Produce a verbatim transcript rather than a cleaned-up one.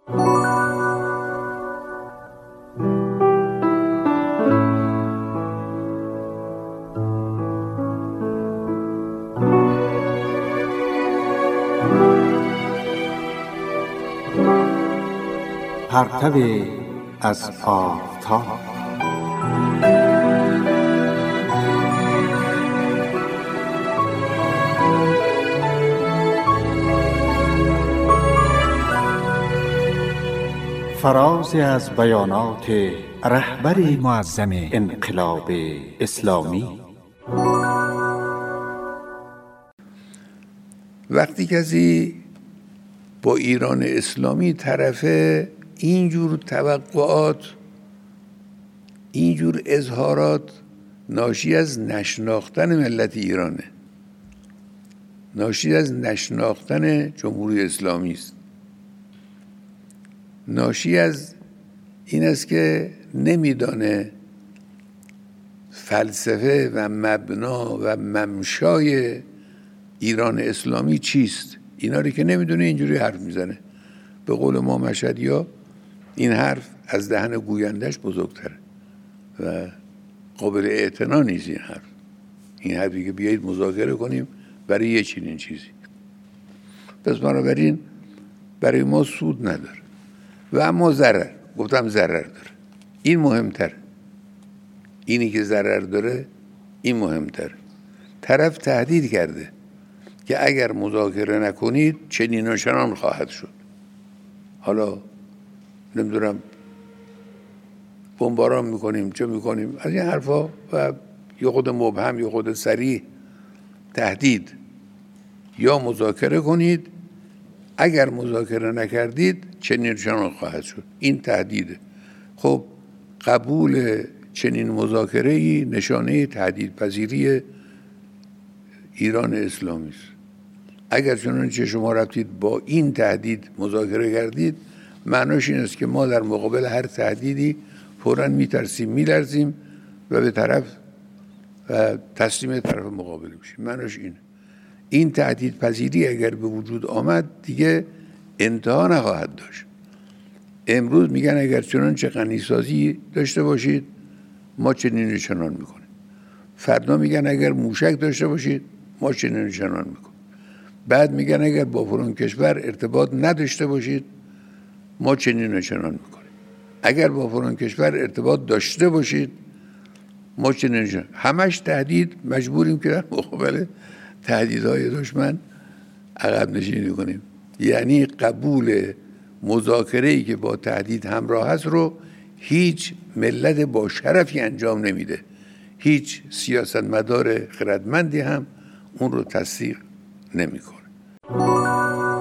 پرتو از آفتاب. فرازی از بیانات رهبر معظم انقلاب اسلامی. وقتی کسی با ایران اسلامی طرفه، اینجور توقعات، اینجور اظهارات ناشی از نشناختن ملت ایرانه، ناشی از نشناختن جمهوری اسلامی است، ناشی از این است که نمیدانه فلسفه و مبنا و ممشای ایران اسلامی چیست. اینا رو که نمیدونه اینجوری حرف میزنه. به قول ما مشهدی‌ها این حرف از دهن گویندش بزرگتره و قابل اعتنا نیست. این حرف این حرفی که بیایید مذاکره کنیم برای یه چنین چیزی، پس بنابراین برای ما سود نداره و اما ضرر، گفتم ضرر داره. این مهمتر، اینی که ضرر داره این مهمتر. طرف تهدید کرده که اگر مذاکره نکنید چنین و چنان خواهد شد. حالا نمیدونم بمباران میکنیم چه میکنیم، از این حرفا، و یه خود مبهم یه خود صریح تهدید، یا مذاکره کنید، اگر مذاکره نکردید چنین چنان خواهد شد. این تهدیده. خب قبول چنین مذاکره‌ای نشانه تهدید پذیری ایران اسلامی است. اگر چنانچه شما رفتید با این تهدید مذاکره کردید، معناش این است که ما در مقابل هر تهدیدی فوراً میترسیم، میلرزیم و به طرف و تسلیم طرف مقابل میشیم. معناش اینه. این تهدید پذیری اگر به وجود آمد دیگه انتها نخواهد داشت. امروز میگن اگر چنانچه غنیسازی داشته باشید ما چنین و چنان میکنیم. فردا میگن اگر موشک داشته باشید ما چنین و چنان میکنیم. بعد میگن اگر با فلان کشور ارتباط نداشته باشید ما چنین و چنان میکنیم. اگر با فلان کشور ارتباط داشته باشید ما چنین و چنان. همش تهدید. مجبوریم که در مقابل تهدیدهای دشمن عقب نشینی کنیم. یعنی قبول مذاکره‌ای که با تهدید همراه هست رو هیچ ملت با شرفی انجام نمیده. هیچ سیاستمدار خردمندی هم اون رو تصدیق نمیکنه.